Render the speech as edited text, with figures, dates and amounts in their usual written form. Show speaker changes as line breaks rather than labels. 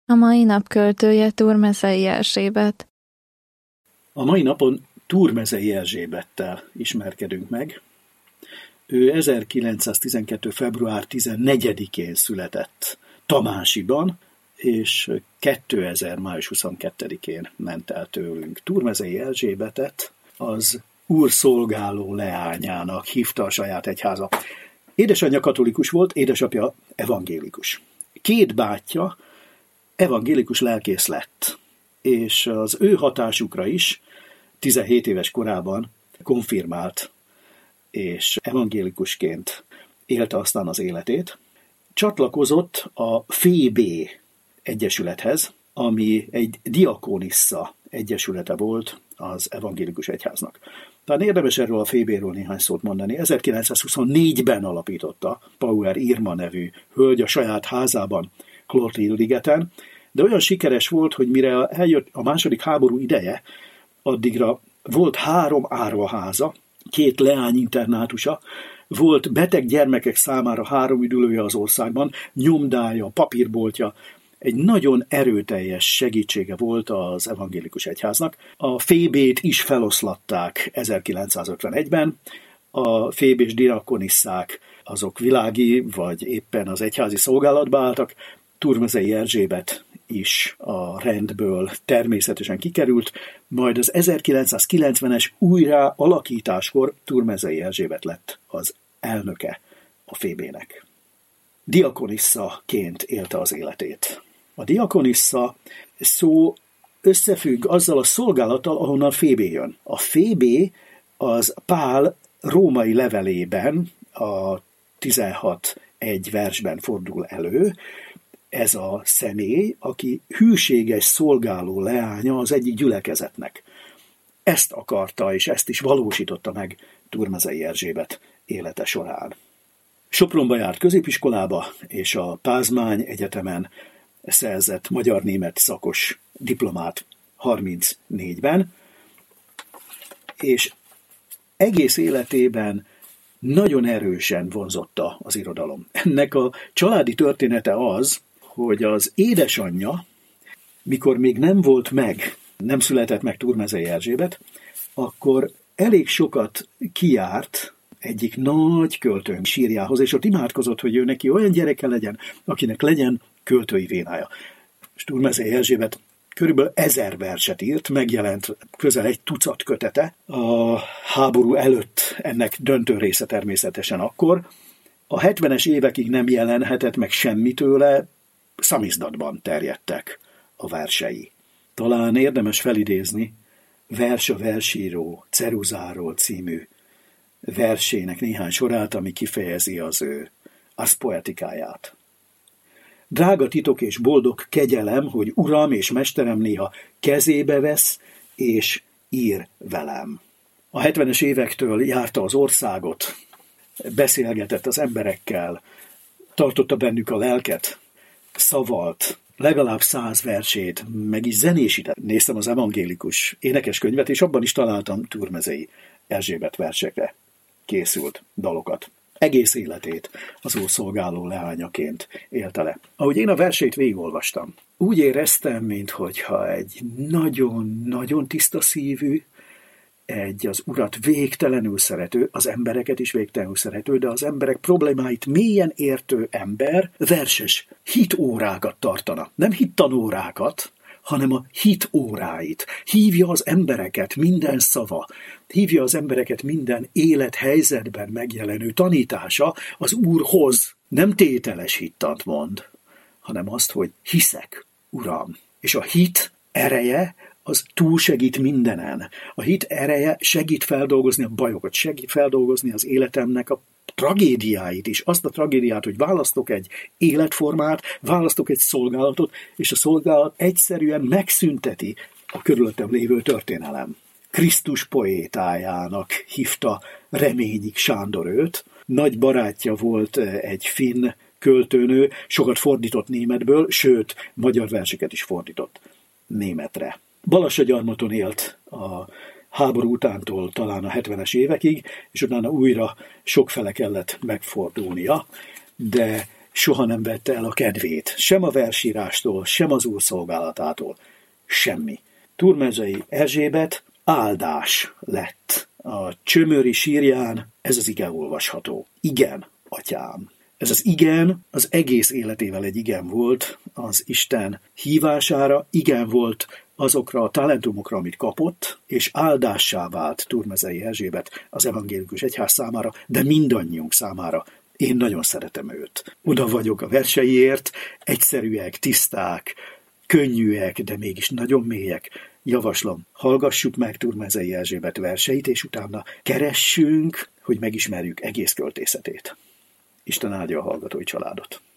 A mai nap költője Turmezei Erzsébet.
A mai napon Turmezei Erzsébettel ismerkedünk meg. Ő 1912. február 14-én született Tamásiban, és 2000. május 22-én ment el tőlünk. Turmezei Erzsébetet az úrszolgáló leányának hívta a saját egyháza. Édesanyja katolikus volt, édesapja evangélikus. Két bátyja evangélikus lelkész lett, és az ő hatásukra is 17 éves korában konfirmált, és evangélikusként élte aztán az életét. Csatlakozott a FB egyesülethez, ami egy diakonissza egyesülete volt az evangélikus egyháznak. Tehát érdemes erről a FB-ről néhány szót mondani. 1924-ben alapította Pauer Irma nevű hölgy a saját házában, Clotilde-ligeten, de olyan sikeres volt, hogy mire eljött a második háború ideje, addigra volt 3 árvaháza, 2 leányinternátusa, volt beteg gyermekek számára 3 üdülője az országban, nyomdája, papírboltja, egy nagyon erőteljes segítsége volt az evangélikus egyháznak. A FB-t is feloszlatták 1951-ben, a FB-s diakonisszák azok világi, vagy éppen az egyházi szolgálatba álltak, Turmezei Erzsébet is a rendből természetesen kikerült, majd az 1990-es újraalakításkor Turmezei Erzsébet lett az elnöke a FB-nek. Diakonissaként élte az életét. A diakonissa szó összefügg azzal a szolgálattal, ahonnan FB jön. A FB az Pál római levelében, a 16:1 versben fordul elő. Ez a személy, aki hűséges szolgáló leánya az egyik gyülekezetnek. Ezt akarta, és ezt is valósította meg Turmezei Erzsébet élete során. Sopronba járt középiskolába, és a Pázmány Egyetemen szerzett magyar-német szakos diplomát 34-ben, és egész életében nagyon erősen vonzotta az irodalom. Ennek a családi története az, hogy az édesanyja, mikor még nem született meg Turmezei Erzsébet, akkor elég sokat kijárt egyik nagy költőnk sírjához, és ott imádkozott, hogy ő neki olyan gyereke legyen, akinek legyen költői vénája. És Turmezei Erzsébet körülbelül 1000 verset írt, megjelent közel 1 tucat kötete. A háború előtt ennek döntő része természetesen akkor. A 70-es évekig nem jelenhetett meg semmi tőle, szamizdatban terjedtek a versei. Talán érdemes felidézni Vers a versíró Ceruzáról című versének néhány sorát, ami kifejezi az ő ars poetikáját. Drága titok és boldog kegyelem, hogy uram és mesterem néha kezébe vesz, és ír velem. A 70-es évektől járta az országot, beszélgetett az emberekkel, tartotta bennük a lelket, szavalt, legalább 100 versét, meg is zenésített. Néztem az evangélikus énekeskönyvet, és abban is találtam Turmezei Erzsébet versekre készült dalokat. Egész életét az úrszolgáló leányaként élte le. Ahogy én a versét végigolvastam, úgy éreztem, minthogyha egy nagyon-nagyon tiszta szívű, az Urat végtelenül szerető, az embereket is végtelenül szerető, de az emberek problémáit mélyen értő ember verses hitórákat tartana. Nem hittanórákat, hanem a hit óráit. Hívja az embereket minden szava, hívja az embereket minden élethelyzetben megjelenő tanítása az Úrhoz. Nem tételes hittant mond, hanem azt, hogy hiszek, Uram. És a hit ereje az túlsegít mindenen. A hit ereje segít feldolgozni a bajokat, segít feldolgozni az életemnek a tragédiáit is. Azt a tragédiát, hogy választok egy életformát, választok egy szolgálatot, és a szolgálat egyszerűen megszünteti a körülöttem lévő történelem. Krisztus poétájának hívta Reményik Sándor őt. Nagy barátja volt egy finn költőnő, sokat fordított németből, sőt, magyar verseket is fordított németre. Balassagyarmaton élt a háború utántól talán a 70-es évekig, és utána újra sokfele kellett megfordulnia, de soha nem vette el a kedvét, sem a versírástól, sem az úr szolgálatától. Semmi. Túrmezei Erzsébet áldás lett. A csömöri sírján ez az ige olvasható. Igen, atyám. Ez az igen az egész életével egy igen volt az Isten hívására, igen volt azokra a talentumokra, amit kapott, és áldássá vált Túrmezei Erzsébet az evangélikus egyház számára, de mindannyiunk számára. Én nagyon szeretem őt. Oda vagyok a verseiért, egyszerűek, tiszták, könnyűek, de mégis nagyon mélyek. Javaslom, hallgassuk meg Túrmezei Erzsébet verseit, és utána keressünk, hogy megismerjük egész költészetét. Isten áldja a hallgatói családot.